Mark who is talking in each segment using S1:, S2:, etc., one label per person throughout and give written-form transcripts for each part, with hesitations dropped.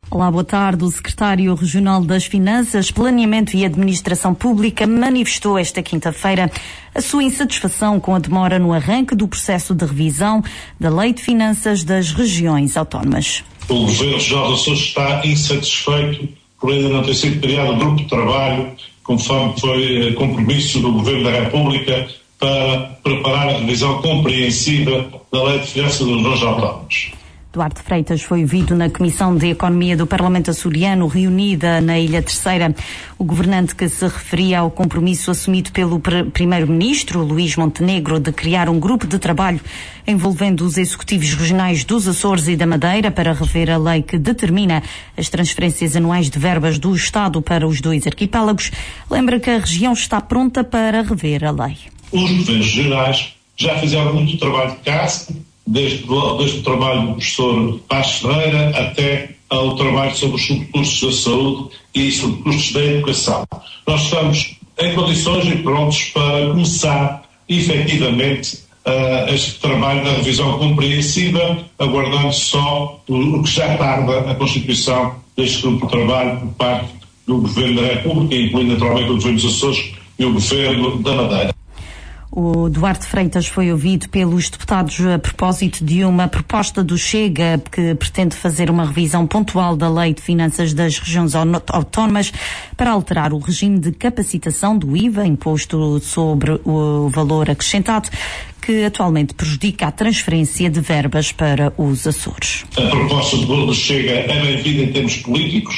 S1: Olá, boa tarde. O secretário regional das Finanças, Planeamento e Administração Pública manifestou esta quinta-feira a sua insatisfação com a demora no arranque do processo de revisão da Lei de Finanças das Regiões Autónomas.
S2: O Governo Regional dos Açores está insatisfeito por ainda não ter sido criado um grupo de trabalho, conforme foi compromisso do Governo da República, para preparar a revisão compreensiva da Lei de Finanças das Regiões Autónomas.
S1: Duarte Freitas foi ouvido na Comissão de Economia do Parlamento Açoriano, reunida na Ilha Terceira. O governante, que se referia ao compromisso assumido pelo primeiro-ministro, Luís Montenegro, de criar um grupo de trabalho envolvendo os executivos regionais dos Açores e da Madeira para rever a lei que determina as transferências anuais de verbas do Estado para os dois arquipélagos, lembra que a região está pronta para rever a lei.
S2: Os governos regionais já fizeram muito trabalho de casa, desde o trabalho do professor Paz Ferreira até ao trabalho sobre os subcustos da saúde e subcustos da educação. Nós estamos em condições e prontos para começar efetivamente este trabalho da revisão compreensiva, aguardando só o que já tarda a constituição deste grupo de trabalho por parte do Governo da República, incluindo naturalmente o Governo dos Açores e o Governo da Madeira.
S1: O Duarte Freitas foi ouvido pelos deputados a propósito de uma proposta do Chega que pretende fazer uma revisão pontual da Lei de Finanças das Regiões Autónomas para alterar o regime de capacitação do IVA imposto sobre o valor acrescentado, que atualmente prejudica a transferência de verbas para os Açores.
S2: A proposta do Chega é bem-vinda em termos políticos,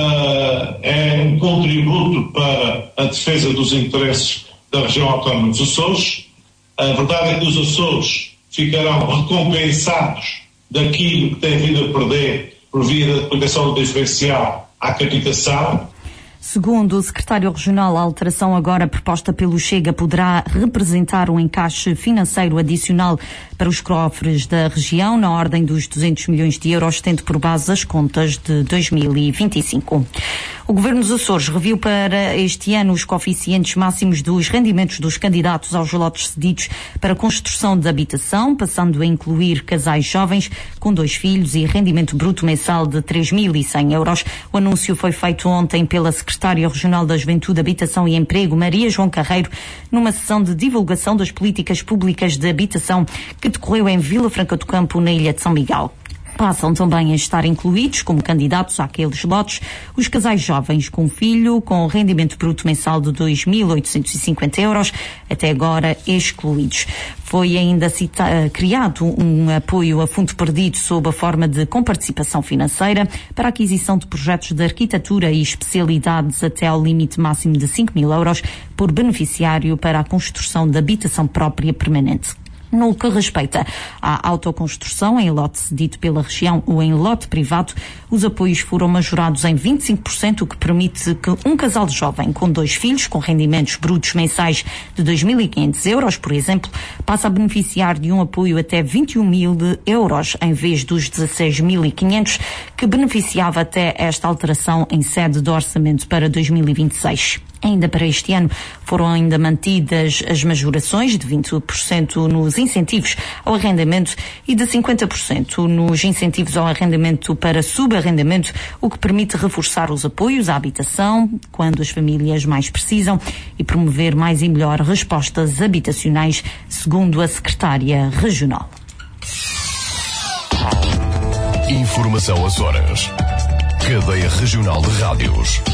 S2: é um contributo para a defesa dos interesses da região autónoma dos Açores. A verdade é que os Açores ficarão recompensados daquilo que têm vindo a perder por via da aplicação do diferencial à captação.
S1: Segundo o secretário regional, a alteração agora proposta pelo Chega poderá representar um encaixe financeiro adicional para os cofres da região, na ordem dos 200 milhões de euros, tendo por base as contas de 2025. O Governo dos Açores reviu para este ano os coeficientes máximos dos rendimentos dos candidatos aos lotes cedidos para construção de habitação, passando a incluir casais jovens com 2 filhos e rendimento bruto mensal de 3.100 euros. O anúncio foi feito ontem pela Secretária Regional da Juventude, Habitação e Emprego, Maria João Carreiro, numa sessão de divulgação das políticas públicas de habitação que decorreu em Vila Franca do Campo, na Ilha de São Miguel. Passam também a estar incluídos como candidatos àqueles lotes os casais jovens com filho com rendimento bruto mensal de 2.850 euros, até agora excluídos. Foi ainda criado um apoio a fundo perdido sob a forma de comparticipação financeira para a aquisição de projetos de arquitetura e especialidades até ao limite máximo de 5.000 euros por beneficiário para a construção de habitação própria permanente. No que respeita à autoconstrução em lote cedido pela região ou em lote privado, os apoios foram majorados em 25%, o que permite que um casal jovem com 2 filhos, com rendimentos brutos mensais de 2.500 euros, por exemplo, passe a beneficiar de um apoio até 21.000 euros, em vez dos 16.500 que beneficiava até esta alteração em sede de orçamento para 2026. Ainda para este ano foram ainda mantidas as majorações de 20% nos incentivos ao arrendamento e de 50% nos incentivos ao arrendamento para subarrendamento, o que permite reforçar os apoios à habitação quando as famílias mais precisam e promover mais e melhor respostas habitacionais, segundo a secretária regional.
S3: Informação Açores. Cadeia Regional de Rádios.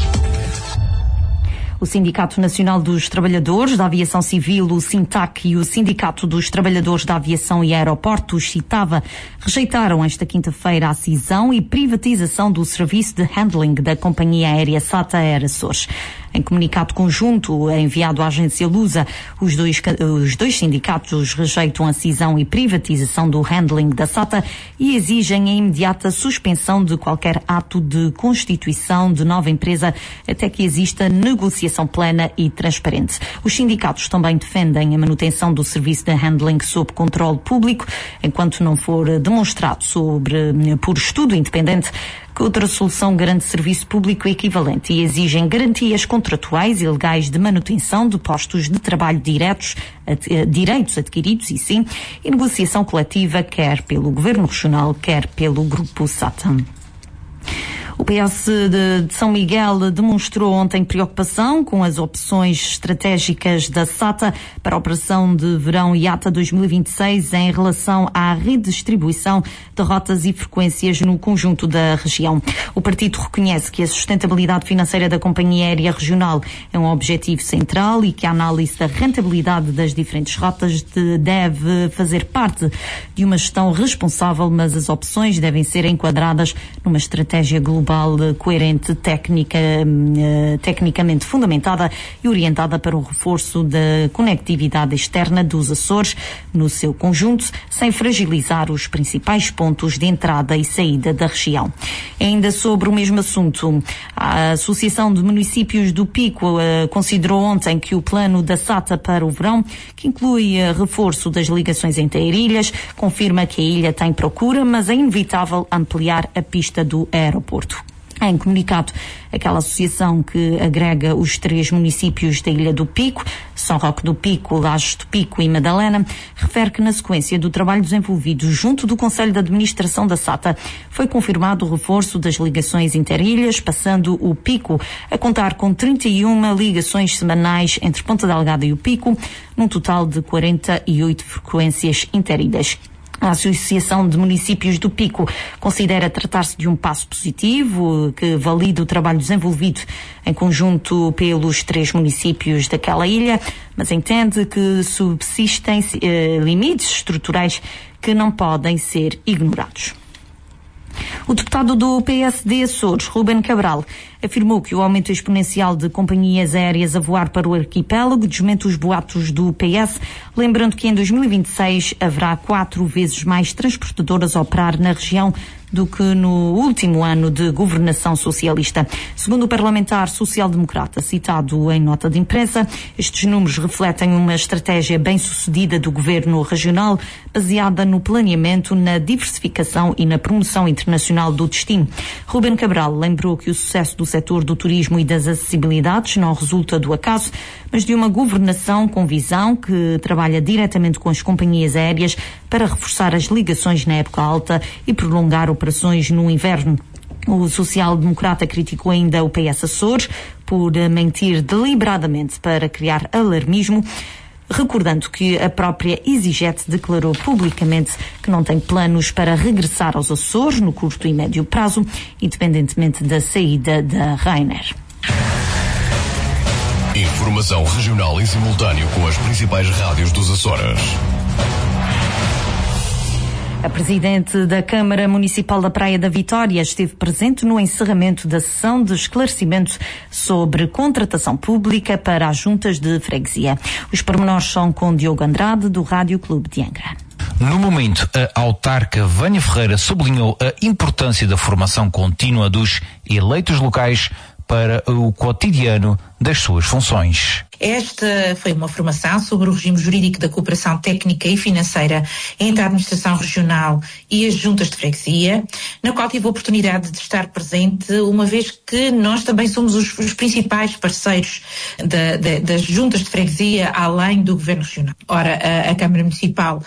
S1: O Sindicato Nacional dos Trabalhadores da Aviação Civil, o SINTAC, e o Sindicato dos Trabalhadores da Aviação e Aeroportos, CITAVA, rejeitaram esta quinta-feira a cisão e privatização do serviço de handling da companhia aérea SATA Air Açores. Em comunicado conjunto enviado à agência Lusa, os dois sindicatos rejeitam a cisão e privatização do handling da SATA e exigem a imediata suspensão de qualquer ato de constituição de nova empresa até que exista negociação plena e transparente. Os sindicatos também defendem a manutenção do serviço de handling sob controle público, enquanto não for demonstrado por estudo independente que outra solução garante serviço público equivalente, e exigem garantias contratuais e legais de manutenção de postos de trabalho direitos adquiridos e negociação coletiva, quer pelo Governo Regional, quer pelo Grupo SATA. O PS de São Miguel demonstrou ontem preocupação com as opções estratégicas da SATA para a operação de verão IATA 2026 em relação à redistribuição de rotas e frequências no conjunto da região. O partido reconhece que a sustentabilidade financeira da companhia aérea regional é um objetivo central e que a análise da rentabilidade das diferentes rotas deve fazer parte de uma gestão responsável, mas as opções devem ser enquadradas numa estratégia global coerente, tecnicamente fundamentada e orientada para o reforço da conectividade externa dos Açores no seu conjunto, sem fragilizar os principais pontos de entrada e saída da região. Ainda sobre o mesmo assunto, a Associação de Municípios do Pico considerou ontem que o plano da SATA para o verão, que inclui reforço das ligações entre ilhas, confirma que a ilha tem procura, mas é inevitável ampliar a pista do aeroporto. Em comunicado, aquela associação que agrega os 3 municípios da Ilha do Pico, São Roque do Pico, Lajes do Pico e Madalena, refere que na sequência do trabalho desenvolvido junto do Conselho de Administração da SATA, foi confirmado o reforço das ligações interilhas, passando o Pico a contar com 31 ligações semanais entre Ponta Delgada e o Pico, num total de 48 frequências interilhas. A Associação de Municípios do Pico considera tratar-se de um passo positivo que valida o trabalho desenvolvido em conjunto pelos 3 municípios daquela ilha, mas entende que subsistem limites estruturais que não podem ser ignorados. O deputado do PSD Açores, Rúben Cabral, afirmou que o aumento exponencial de companhias aéreas a voar para o arquipélago desmente os boatos do PS, lembrando que em 2026 haverá 4 vezes mais transportadoras a operar na região do que no último ano de governação socialista. Segundo o parlamentar social-democrata citado em nota de imprensa, estes números refletem uma estratégia bem-sucedida do governo regional, baseada no planeamento, na diversificação e na promoção internacional do destino. Rúben Cabral lembrou que o sucesso do setor do turismo e das acessibilidades não resulta do acaso, mas de uma governação com visão que trabalha diretamente com as companhias aéreas para reforçar as ligações na época alta e prolongar operações no inverno. O social-democrata criticou ainda o PS Açores por mentir deliberadamente para criar alarmismo, recordando que a própria EasyJet declarou publicamente que não tem planos para regressar aos Açores no curto e médio prazo, independentemente da saída da Ryanair.
S3: Informação regional em simultâneo com as principais rádios dos Açores.
S1: A presidente da Câmara Municipal da Praia da Vitória esteve presente no encerramento da sessão de esclarecimento sobre contratação pública para as juntas de freguesia. Os pormenores são com Diogo Andrade, do Rádio Clube de Angra.
S4: No momento, a autarca Vânia Ferreira sublinhou a importância da formação contínua dos eleitos locais para o cotidiano das suas funções.
S5: Esta foi uma formação sobre o regime jurídico da cooperação técnica e financeira entre a administração regional e as juntas de freguesia, na qual tive a oportunidade de estar presente, uma vez que nós também somos os principais parceiros das juntas de freguesia, além do governo regional. Ora, a Câmara Municipal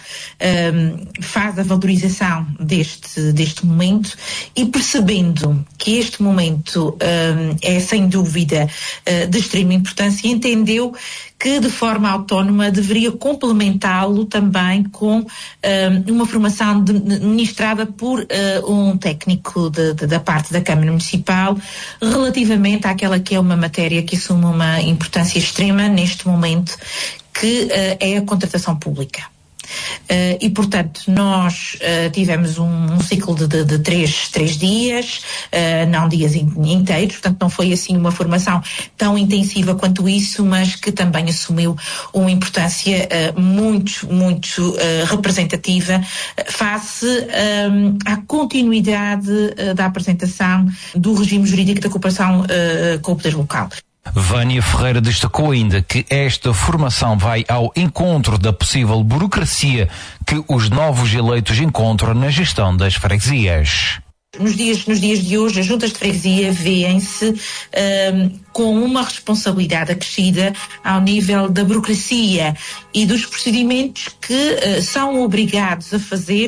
S5: faz a valorização deste momento e, percebendo que este momento é sem dúvida de extrema importância, entendeu que de forma autónoma deveria complementá-lo também com uma formação ministrada por um técnico da parte da Câmara Municipal relativamente àquela que é uma matéria que assume uma importância extrema neste momento, que é a contratação pública. E, portanto, nós tivemos um ciclo de três dias, não dias inteiros, portanto não foi assim uma formação tão intensiva quanto isso, mas que também assumiu uma importância muito representativa face à continuidade da apresentação do regime jurídico da cooperação com o poder local.
S4: Vânia Ferreira destacou ainda que esta formação vai ao encontro da possível burocracia que os novos eleitos encontram na gestão das freguesias.
S5: Nos dias de hoje, as juntas de freguesia vêem-se com uma responsabilidade acrescida ao nível da burocracia e dos procedimentos que são obrigados a fazer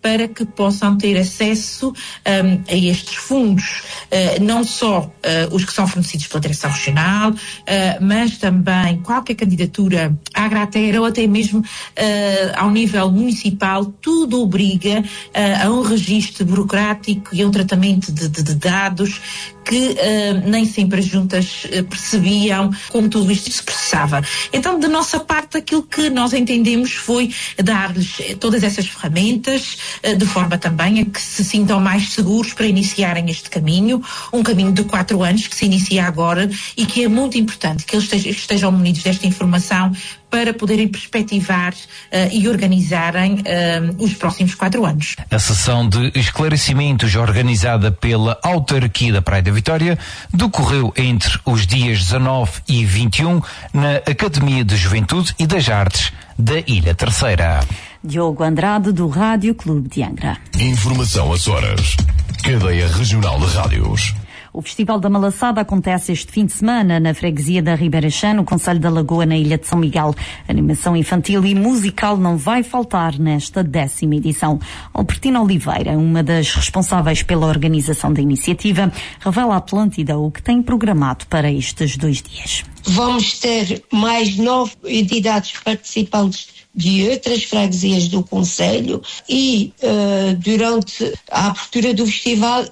S5: para que possam ter acesso a estes fundos, não só os que são fornecidos pela Direção Regional, mas também qualquer candidatura à Agraterra ou até mesmo ao nível municipal. Tudo obriga a um registro burocrático e a um tratamento de dados que nem sempre as juntas percebiam como tudo isto se processava. Então, da nossa parte, aquilo que nós entendemos foi dar-lhes todas essas ferramentas, de forma também a que se sintam mais seguros para iniciarem este caminho, um caminho de 4 anos que se inicia agora e que é muito importante que eles estejam munidos desta informação para poderem perspectivar e organizarem os próximos 4 anos.
S4: A sessão de esclarecimentos organizada pela autarquia da Praia da Vitória decorreu entre os dias 19 e 21 na Academia de Juventude e das Artes da Ilha Terceira.
S1: Diogo Andrade, do Rádio Clube de Angra.
S3: Informação Açores. Cadeia Regional de Rádios.
S1: O Festival da Malaçada acontece este fim de semana na freguesia da Ribeira Chã, no concelho da Lagoa, na Ilha de São Miguel. Animação infantil e musical não vai faltar nesta 10ª edição. Albertina Oliveira, uma das responsáveis pela organização da iniciativa, revela à Atlântida o que tem programado para estes 2 dias.
S6: Vamos ter mais 9 entidades participantes de outras freguesias do concelho e durante a abertura do festival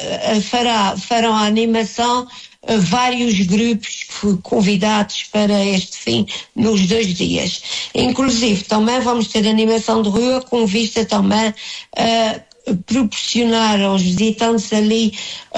S6: farão a animação vários grupos convidados para este fim nos 2 dias. Inclusive também vamos ter animação de rua com vista também a proporcionar aos visitantes ali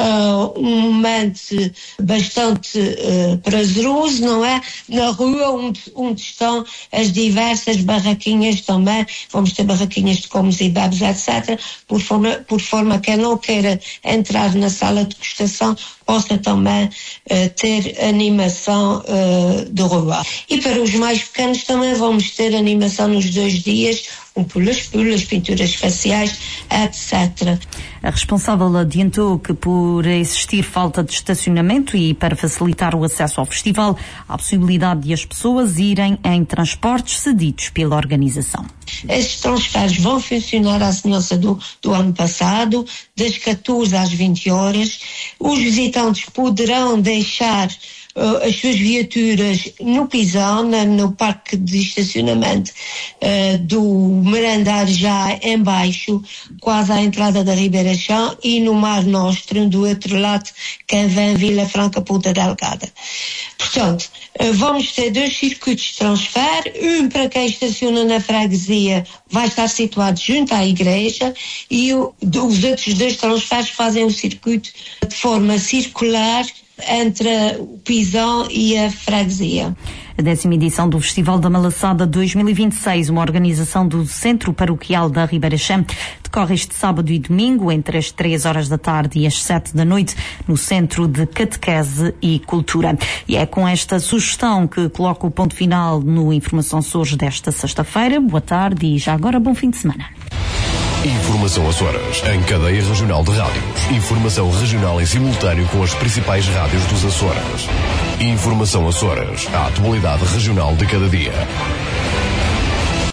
S6: um momento bastante prazeroso, não é? Na rua onde estão as diversas barraquinhas também, vamos ter barraquinhas de comes e bebes, etc., por forma que quem não queira entrar na sala de degustação possa também ter animação de rua. E para os mais pequenos também vamos ter animação nos 2 dias, pulas, pinturas faciais, etc.
S1: A responsável adiantou que por existir falta de estacionamento e para facilitar o acesso ao festival, há a possibilidade de as pessoas irem em transportes cedidos pela organização.
S6: Esses transferes vão funcionar à semelhança do ano passado, das 14 às 20 horas. Os visitantes poderão deixar as suas viaturas no pisão, no parque de estacionamento do Merandar, já em baixo, quase à entrada da Ribeira Chã, e no Mar Nostrum, do outro lado, que vem Vila Franca, Ponta Delgada. Portanto, vamos ter 2 circuitos de transfer, um para quem estaciona na freguesia vai estar situado junto à igreja, e os outros 2 transferes fazem o circuito de forma circular entre o pisão e a freguesia.
S1: A 10ª edição do Festival da Malaçada 2026, uma organização do Centro Paroquial da Ribeira Chã, decorre este sábado e domingo entre as 3 horas da tarde e as 7 da noite no Centro de Catequese e Cultura. E é com esta sugestão que coloco o ponto final no Informação Açores desta sexta-feira. Boa tarde e já agora bom fim de semana.
S3: Informação Açores, em cadeia regional de rádios. Informação regional em simultâneo com as principais rádios dos Açores. Informação Açores, a atualidade regional de cada dia.